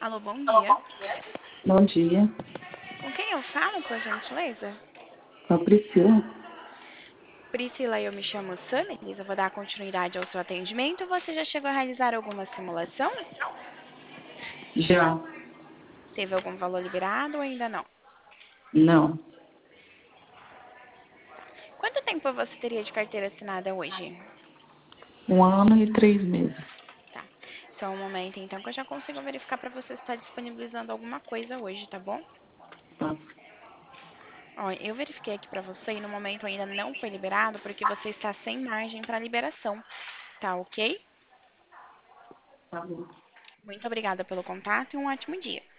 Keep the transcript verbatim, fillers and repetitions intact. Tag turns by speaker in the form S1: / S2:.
S1: Alô, bom dia.
S2: Bom dia,
S1: Com quem eu falo, por gentileza?
S2: com a Priscila.
S1: Priscila, eu me chamo Sunny. Eu vou dar continuidade ao seu atendimento. Você já chegou a realizar alguma simulação?
S2: Já,
S1: Teve algum valor liberado ou ainda não?
S2: não,
S1: Quanto tempo você teria de carteira assinada hoje?
S2: um ano e três meses.
S1: Tá. Só um momento, então, que eu já consigo verificar para você se está disponibilizando alguma coisa hoje, tá bom?
S2: Tá,
S1: Ó, eu verifiquei aqui para você e no momento ainda não foi liberado porque você está sem margem para liberação, tá ok?
S2: tá bom.
S1: Muito obrigada pelo contato e um ótimo dia.